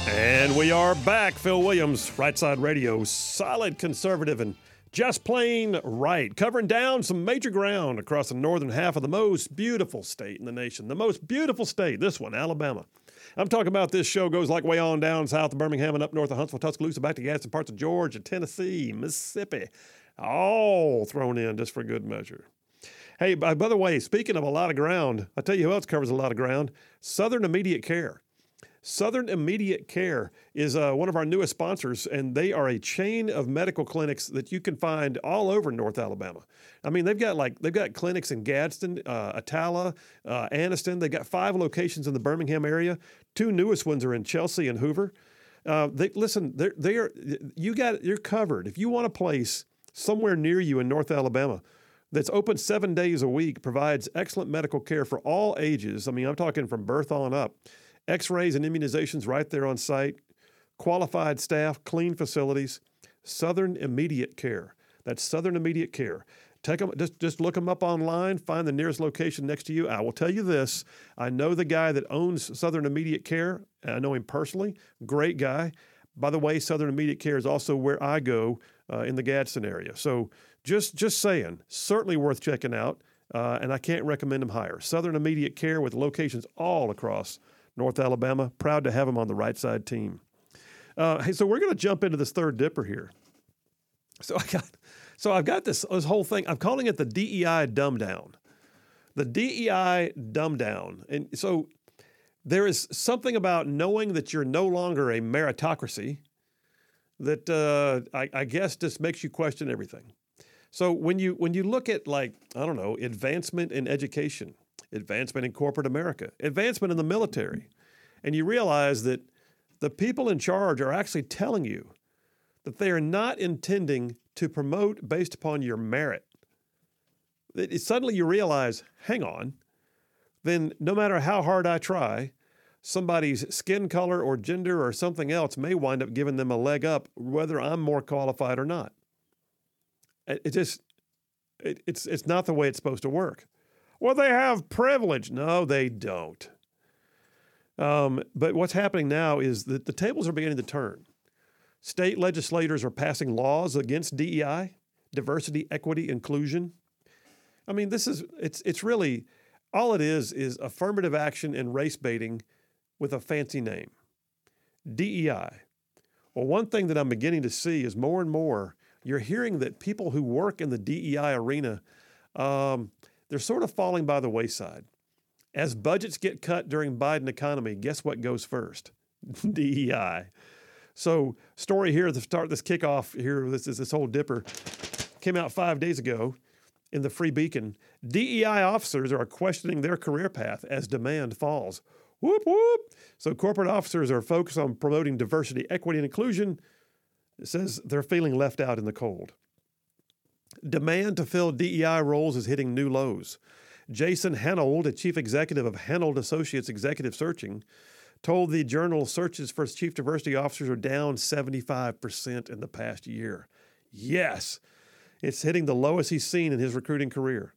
And we are back. Phil Williams, Right Side Radio, solid conservative and just plain right, covering down some major ground across the northern half of the most beautiful state in the nation. The most beautiful state, this one, Alabama. I'm talking about this show goes like way on down south of Birmingham and up north of Huntsville, Tuscaloosa, back to Gadsden, parts of Georgia, Tennessee, Mississippi, all thrown in just for good measure. Hey, by the way, speaking of a lot of ground, I'll tell you who else covers a lot of ground, Southern Immediate Care. Southern Immediate Care is one of our newest sponsors, and they are a chain of medical clinics that you can find all over North Alabama. I mean, they've got clinics in Gadsden, Attala, Anniston. They've got 5 locations in the Birmingham area. 2 newest ones are in Chelsea and Hoover. You're covered. If you want a place somewhere near you in North Alabama that's open 7 days a week, provides excellent medical care for all ages. I mean, I'm talking from birth on up. X-rays and immunizations right there on site, qualified staff, clean facilities, Southern Immediate Care. That's Southern Immediate Care. Take them, just look them up online, find the nearest location next to you. I will tell you this, I know the guy that owns Southern Immediate Care. I know him personally, great guy. By the way, Southern Immediate Care is also where I go in the Gadsden area. So just saying, certainly worth checking out, and I can't recommend them higher. Southern Immediate Care with locations all across North Alabama, proud to have them on the Right Side team. Hey, so we're going to jump into this third dipper here. So I've got this whole thing. I'm calling it the DEI dumb down. The DEI dumb down. And so there is something about knowing that you're no longer a meritocracy that I guess just makes you question everything. So when you look at, like, I don't know, advancement in education, advancement in corporate America, advancement in the military, and you realize that the people in charge are actually telling you that they are not intending to promote based upon your merit. Suddenly you realize, hang on, then no matter how hard I try, somebody's skin color or gender or something else may wind up giving them a leg up, whether I'm more qualified or not. It's not the way it's supposed to work. Well, they have privilege. No, they don't. But what's happening now is that the tables are beginning to turn. State legislators are passing laws against DEI, diversity, equity, inclusion. I mean, it's really, all it is affirmative action and race baiting with a fancy name. DEI. Well, one thing that I'm beginning to see is more and more, you're hearing that people who work in the DEI arena, they're sort of falling by the wayside. As budgets get cut during Biden economy, guess what goes first? DEI. So story here to start this kickoff here, this whole dipper, came out 5 days ago in the Free Beacon. DEI officers are questioning their career path as demand falls. Whoop, whoop. So corporate officers are focused on promoting diversity, equity, and inclusion. It says they're feeling left out in the cold. Demand to fill DEI roles is hitting new lows. Jason Hanold, a chief executive of Hanold Associates Executive Searching, told the Journal searches for chief diversity officers are down 75% in the past year. Yes, it's hitting the lowest he's seen in his recruiting career.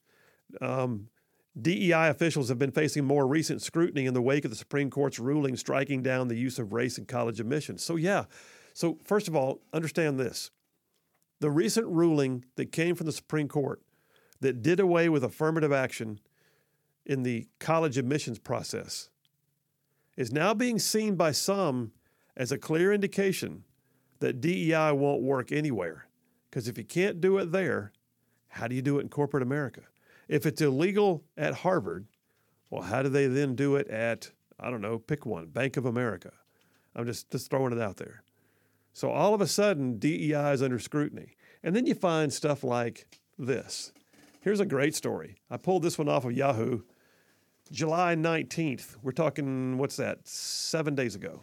DEI officials have been facing more recent scrutiny in the wake of the Supreme Court's ruling striking down the use of race in college admissions. So first of all, understand this. The recent ruling that came from the Supreme Court that did away with affirmative action in the college admissions process is now being seen by some as a clear indication that DEI won't work anywhere. Because if you can't do it there, how do you do it in corporate America? If it's illegal at Harvard, well, how do they then do it at, I don't know, pick one, Bank of America? I'm just throwing it out there. So all of a sudden, DEI is under scrutiny. And then you find stuff like this. Here's a great story. I pulled this one off of Yahoo. July 19th. We're talking, 7 days ago.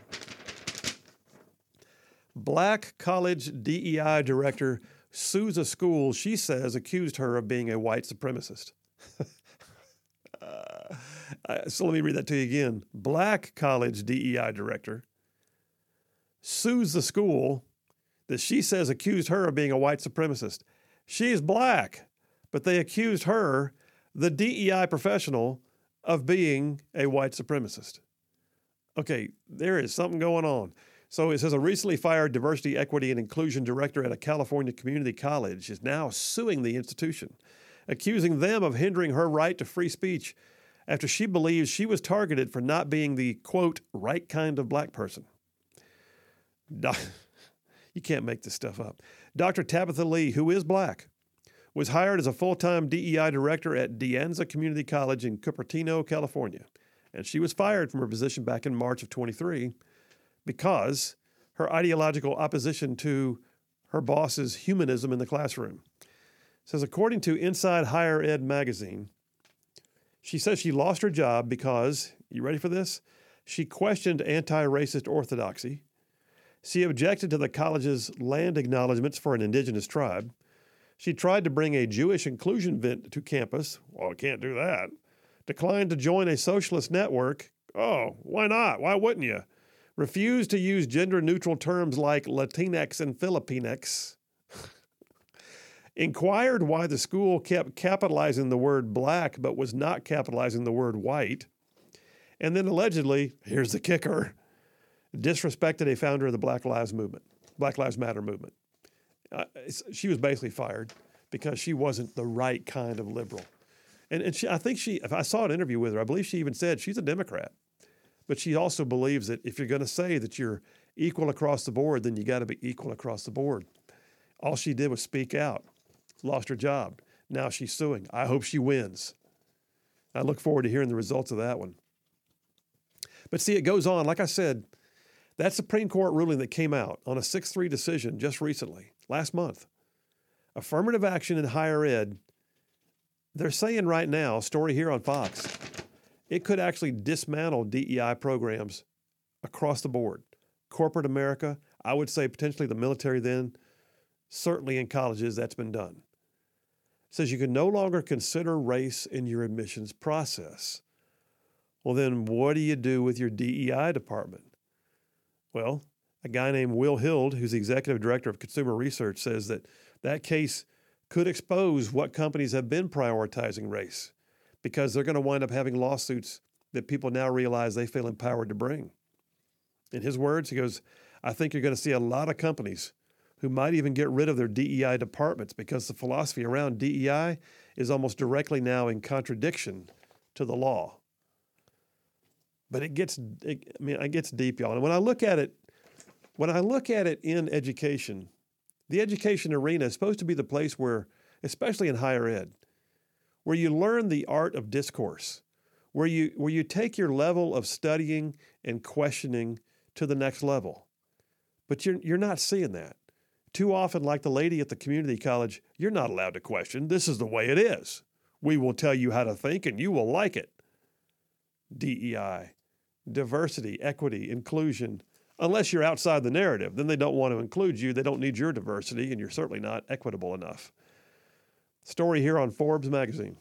Black college DEI director sues a school she says accused her of being a white supremacist. So let me read that to you again. Black college DEI director sues the school that she says accused her of being a white supremacist. She is black, but they accused her, the DEI professional, of being a white supremacist. Okay, there is something going on. So it says a recently fired diversity, equity, and inclusion director at a California community college is now suing the institution, accusing them of hindering her right to free speech after she believes she was targeted for not being the, quote, right kind of black person. You can't make this stuff up. Dr. Tabitha Lee, who is black, was hired as a full-time DEI director at De Anza Community College in Cupertino, California, and she was fired from her position back in March of 23 because her ideological opposition to her boss's humanism in the classroom. It says, according to Inside Higher Ed magazine, she says she lost her job because, you ready for this? She questioned anti-racist orthodoxy. She objected to the college's land acknowledgments for an indigenous tribe. She tried to bring a Jewish inclusion event to campus. Well, I can't do that. Declined to join a socialist network. Oh, why not? Why wouldn't you? Refused to use gender-neutral terms like Latinx and Filipinx. Inquired why the school kept capitalizing the word black but was not capitalizing the word white. And then allegedly, here's the kicker, disrespected a founder of the Black Lives Matter movement. She was basically fired because she wasn't the right kind of liberal. And if I saw an interview with her, I believe she even said she's a Democrat. But she also believes that if you're going to say that you're equal across the board, then you got to be equal across the board. All she did was speak out. Lost her job. Now she's suing. I hope she wins. I look forward to hearing the results of that one. But see, it goes on. Like I said, that Supreme Court ruling that came out on a 6-3 decision just recently, last month, affirmative action in higher ed, they're saying right now, story here on Fox, it could actually dismantle DEI programs across the board. Corporate America, I would say potentially the military then, certainly in colleges that's been done. It says you can no longer consider race in your admissions process. Well, then what do you do with your DEI department? Well, a guy named Will Hild, who's the executive director of consumer research, says that case could expose what companies have been prioritizing race because they're going to wind up having lawsuits that people now realize they feel empowered to bring. In his words, he goes, I think you're going to see a lot of companies who might even get rid of their DEI departments because the philosophy around DEI is almost directly now in contradiction to the law. But it gets deep, y'all. And when I look at it in education, the education arena is supposed to be the place where, especially in higher ed, where you learn the art of discourse, where you take your level of studying and questioning to the next level. But you're not seeing that. Too often, like the lady at the community college, you're not allowed to question. This is the way it is. We will tell you how to think and you will like it. DEI, diversity, equity, inclusion. Unless you're outside the narrative, then they don't want to include you. They don't need your diversity, and you're certainly not equitable enough. Story here on Forbes magazine.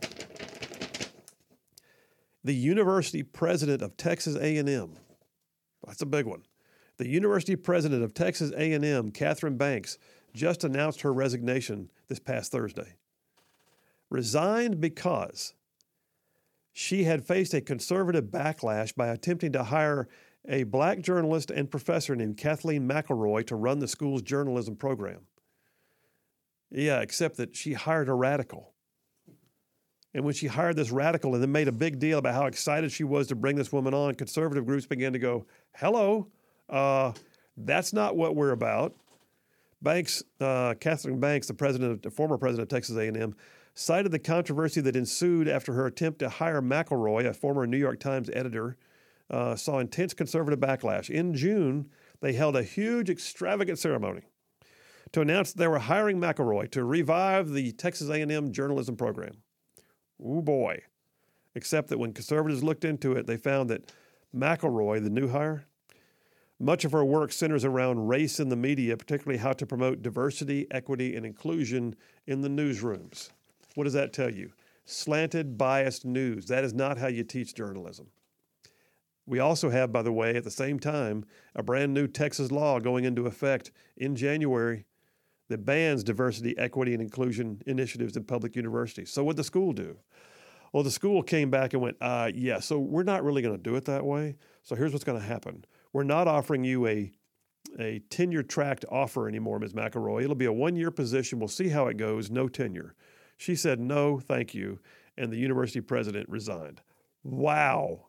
The university president of Texas A&M, that's a big one. The university president of Texas A&M, Catherine Banks, just announced her resignation this past Thursday. Resigned because she had faced a conservative backlash by attempting to hire a black journalist and professor named Kathleen McElroy to run the school's journalism program. Yeah, except that she hired a radical. And when she hired this radical and then made a big deal about how excited she was to bring this woman on, conservative groups began to go, hello, that's not what we're about. Catherine Banks, the former president of Texas A&M, cited the controversy that ensued after her attempt to hire McElroy, a former New York Times editor, saw intense conservative backlash. In June, they held a huge, extravagant ceremony to announce that they were hiring McElroy to revive the Texas A&M journalism program. Ooh, boy. Except that when conservatives looked into it, they found that McElroy, the new hire, much of her work centers around race in the media, particularly how to promote diversity, equity, and inclusion in the newsrooms. What does that tell you? Slanted, biased news. That is not how you teach journalism. We also have, by the way, at the same time, a brand new Texas law going into effect in January that bans diversity, equity, and inclusion initiatives in public universities. So what did the school do? Well, the school came back and went, so we're not really going to do it that way. So here's what's going to happen. We're not offering you a a tenure-tracked offer anymore, Ms. McElroy. It'll be a one-year position. We'll see how it goes. No tenure. She said, no, thank you. And the university president resigned. Wow.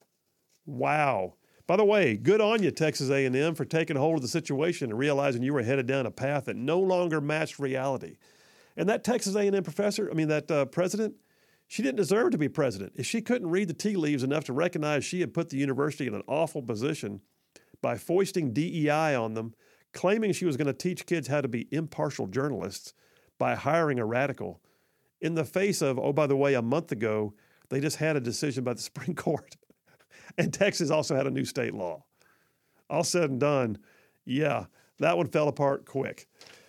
Wow. By the way, good on you, Texas A&M, for taking hold of the situation and realizing you were headed down a path that no longer matched reality. And that Texas A&M president, she didn't deserve to be president. If she couldn't read the tea leaves enough to recognize she had put the university in an awful position by foisting DEI on them, claiming she was going to teach kids how to be impartial journalists by hiring a radical, in the face of, oh, by the way, a month ago, they just had a decision by the Supreme Court. And Texas also had a new state law. All said and done, yeah, that one fell apart quick.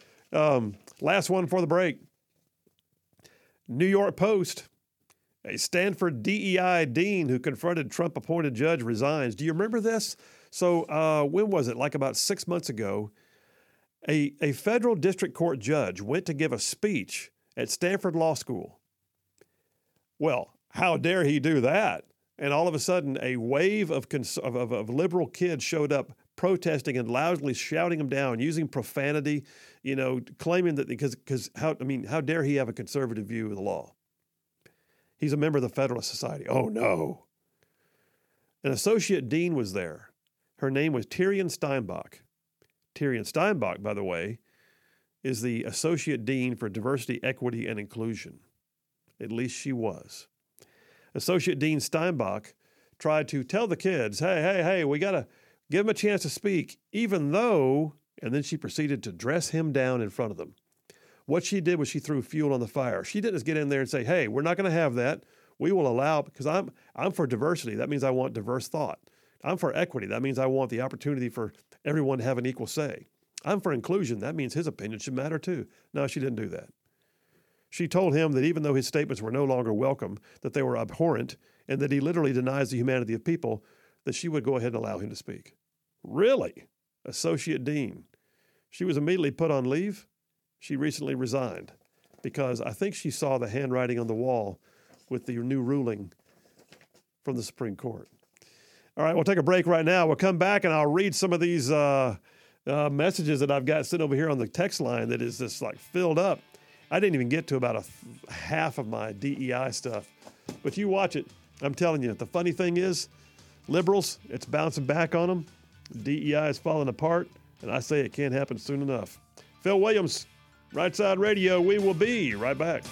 Last one for the break. New York Post, a Stanford DEI dean who confronted Trump-appointed judge resigns. Do you remember this? So when was it? Like about 6 months ago, a federal district court judge went to give a speech at Stanford Law School. Well, how dare he do that? And all of a sudden, a wave of liberal kids showed up protesting and loudly shouting him down, using profanity, claiming that because how dare he have a conservative view of the law? He's a member of the Federalist Society. Oh, no. An associate dean was there. Her name was Tyrion Steinbach. Tyrion Steinbach, by the way, is the associate dean for diversity, equity, and inclusion. At least she was. Associate Dean Steinbach tried to tell the kids, hey, we got to give him a chance to speak, even though, and then she proceeded to dress him down in front of them. What she did was she threw fuel on the fire. She didn't just get in there and say, hey, we're not going to have that. We will allow, because I'm for diversity. That means I want diverse thought. I'm for equity. That means I want the opportunity for everyone to have an equal say. I'm for inclusion. That means his opinion should matter too. No, she didn't do that. She told him that even though his statements were no longer welcome, that they were abhorrent, and that he literally denies the humanity of people, that she would go ahead and allow him to speak. Really? Associate Dean. She was immediately put on leave. She recently resigned because I think she saw the handwriting on the wall with the new ruling from the Supreme Court. All right, we'll take a break right now. We'll come back and I'll read some of these messages that I've got sitting over here on the text line that is just like filled up. I didn't even get to about half of my DEI stuff. But you watch it. I'm telling you, the funny thing is, liberals, it's bouncing back on them. DEI is falling apart, and I say it can't happen soon enough. Phil Williams, Right Side Radio. We will be right back.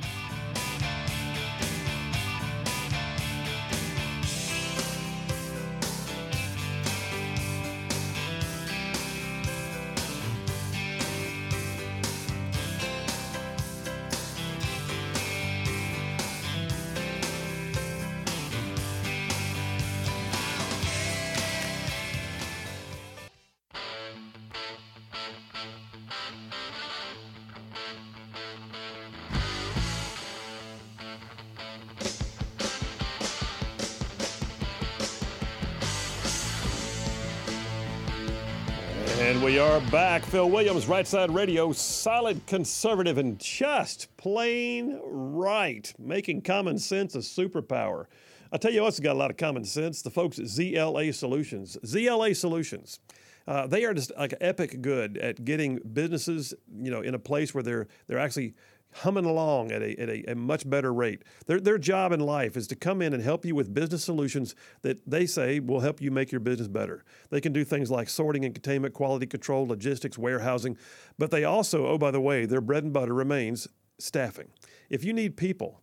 And we are back. Phil Williams, Right Side Radio, solid conservative and just plain right, making common sense a superpower. I'll tell you what's got a lot of common sense, the folks at ZLA Solutions. ZLA Solutions, they are just like epic good at getting businesses, in a place where they're actually humming along at a much better rate. Their job in life is to come in and help you with business solutions that they say will help you make your business better. They can do things like sorting and containment, quality control, logistics, warehousing, but they also, oh, by the way, their bread and butter remains staffing. If you need people,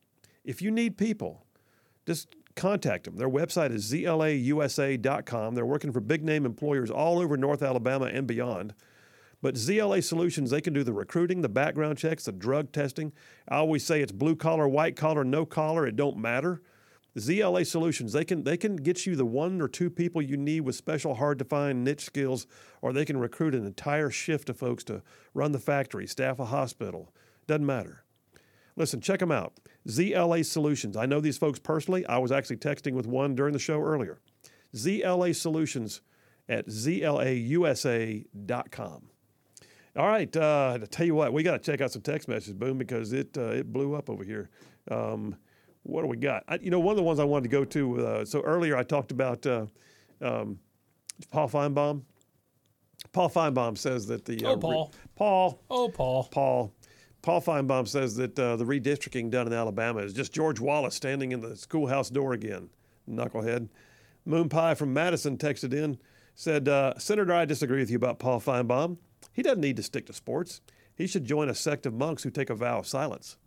just contact them. Their website is zlausa.com. They're working for big-name employers all over North Alabama and beyond. But ZLA Solutions, they can do the recruiting, the background checks, the drug testing. I always say it's blue collar, white collar, no collar. It don't matter. ZLA Solutions, they can get you the one or two people you need with special, hard-to-find niche skills, or they can recruit an entire shift of folks to run the factory, staff a hospital. Doesn't matter. Listen, check them out. ZLA Solutions. I know these folks personally. I was actually texting with one during the show earlier. ZLA Solutions at zlausa.com. All right, to tell you what, we got to check out some text messages, Boom, because it blew up over here. What do we got? One of the ones I wanted to go to, so earlier I talked about Paul Feinbaum. Paul Feinbaum says that the Paul. Paul Feinbaum says that the redistricting done in Alabama is just George Wallace standing in the schoolhouse door again. Knucklehead. Moon Pie from Madison texted in, said, Senator, I disagree with you about Paul Feinbaum. He doesn't need to stick to sports. He should join a sect of monks who take a vow of silence.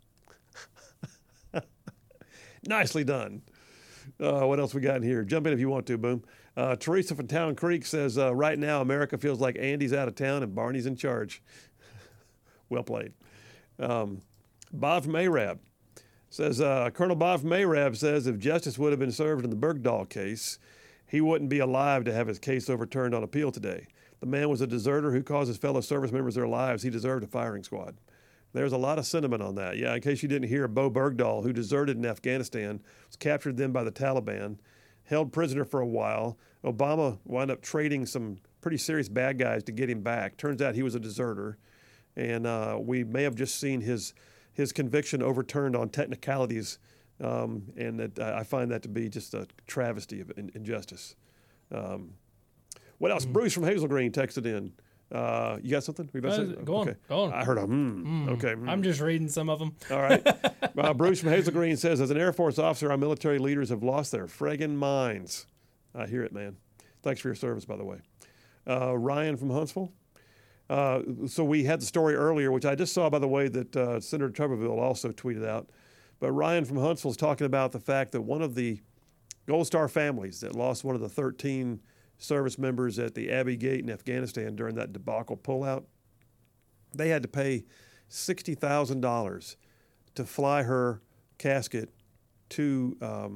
Nicely done. What else we got in here? Jump in if you want to, Boom. Teresa from Town Creek says, right now America feels like Andy's out of town and Barney's in charge. Well played. Bob from Arab says, Colonel Bob from Arab says if justice would have been served in the Bergdahl case, he wouldn't be alive to have his case overturned on appeal today. The man was a deserter who caused his fellow service members their lives. He deserved a firing squad. There's a lot of sentiment on that. Yeah, in case you didn't hear, Bo Bergdahl, who deserted in Afghanistan, was captured then by the Taliban, held prisoner for a while. Obama wound up trading some pretty serious bad guys to get him back. Turns out he was a deserter. And we may have just seen his conviction overturned on technicalities, and that I find that to be just a travesty of injustice. What else? Bruce from Hazel Green texted in. You got something? Go on. Okay. Go on. I heard a Okay. I'm just reading some of them. All right. Bruce from Hazel Green says, as an Air Force officer, our military leaders have lost their friggin' minds. I hear it, man. Thanks for your service, by the way. Ryan from Huntsville. So we had the story earlier, which I just saw, by the way, that Senator Tuberville also tweeted out. But Ryan from Huntsville is talking about the fact that one of the Gold Star families that lost one of the 13 service members at the Abbey Gate in Afghanistan during that debacle pullout, they had to pay $60,000 to fly her casket to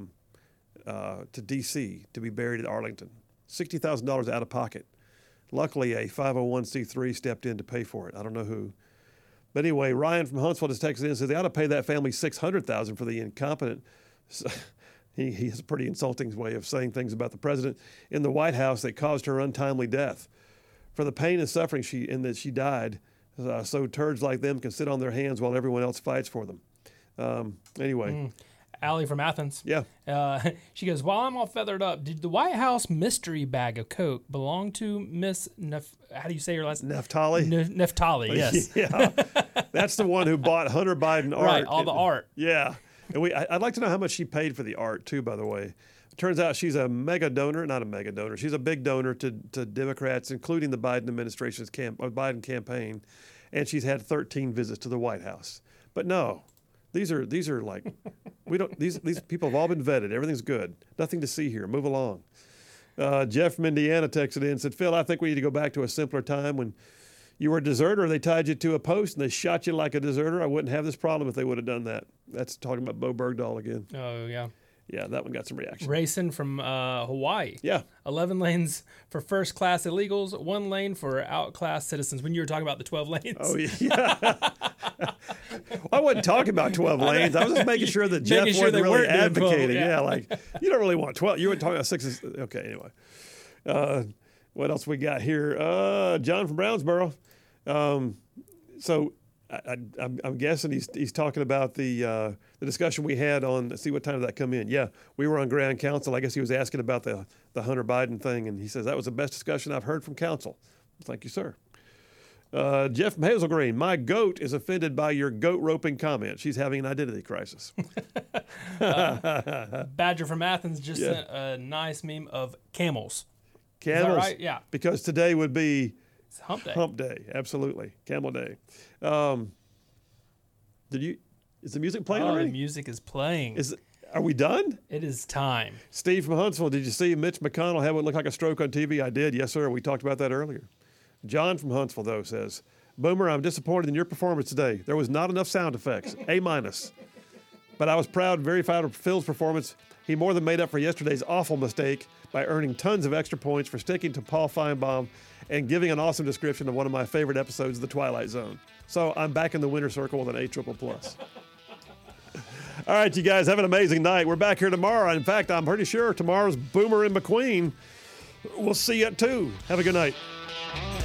D.C. to be buried at Arlington. $60,000 out of pocket. Luckily, a 501c3 stepped in to pay for it. I don't know who. But anyway, Ryan from Huntsville just texted in and said they ought to pay that family $600,000 for the incompetent. He has a pretty insulting way of saying things about the president in the White House that caused her untimely death. For the pain and suffering in that she died, so turds like them can sit on their hands while everyone else fights for them. Anyway. Allie from Athens. Yeah. She goes, while I'm all feathered up, did the White House mystery bag of Coke belong to Miss how do you say your last name? Neftali. Neftali, yes. Yeah. That's the one who bought Hunter Biden art. Right, all the art. Yeah. And I'd like to know how much she paid for the art, too, by the way. It turns out she's a mega donor, not a mega donor. She's a big donor to Democrats, including the Biden administration's Biden campaign. And she's had 13 visits to the White House. But no, these are like, these people have all been vetted. Everything's good. Nothing to see here. Move along. Jeff from Indiana texted in and said, Phil, I think we need to go back to a simpler time when you were a deserter, they tied you to a post and they shot you like a deserter. I wouldn't have this problem if they would have done that. That's talking about Bo Bergdahl again. Oh, yeah. Yeah, that one got some reaction. Racing from Hawaii. Yeah. 11 lanes for first-class illegals, 1 lane for outclass citizens. When you were talking about the 12 lanes. Oh, yeah. I wasn't talking about 12 lanes. I was just making sure that Jeff wasn't really advocating. Yeah, like, you don't really want 12. You were talking about 6. Okay, anyway. What else we got here? John from Brownsboro. So I'm guessing he's talking about the discussion we had on. Let's see, what time did that come in? Yeah, we were on Grand Council. I guess he was asking about the Hunter Biden thing, and he says that was the best discussion I've heard from Council. Thank you, sir. Jeff from Hazel Green. My goat is offended by your goat roping comment. She's having an identity crisis. Badger from Athens just sent a nice meme of camels. Camels, is that right? Yeah. Because today would be it's hump day. Hump day, absolutely. Camel day. Is the music playing already? The music is playing. Are we done? It is time. Steve from Huntsville, did you see Mitch McConnell have what looked like a stroke on TV? I did, yes, sir. We talked about that earlier. John from Huntsville, though, says, Boomer, I'm disappointed in your performance today. There was not enough sound effects. A-. But I was very proud of Phil's performance. He more than made up for yesterday's awful mistake by earning tons of extra points for sticking to Paul Feinbaum and giving an awesome description of one of my favorite episodes of The Twilight Zone. So I'm back in the winner circle with an A++. All right, you guys, have an amazing night. We're back here tomorrow. In fact, I'm pretty sure tomorrow's Boomer and McQueen. We'll see you at 2. Have a good night.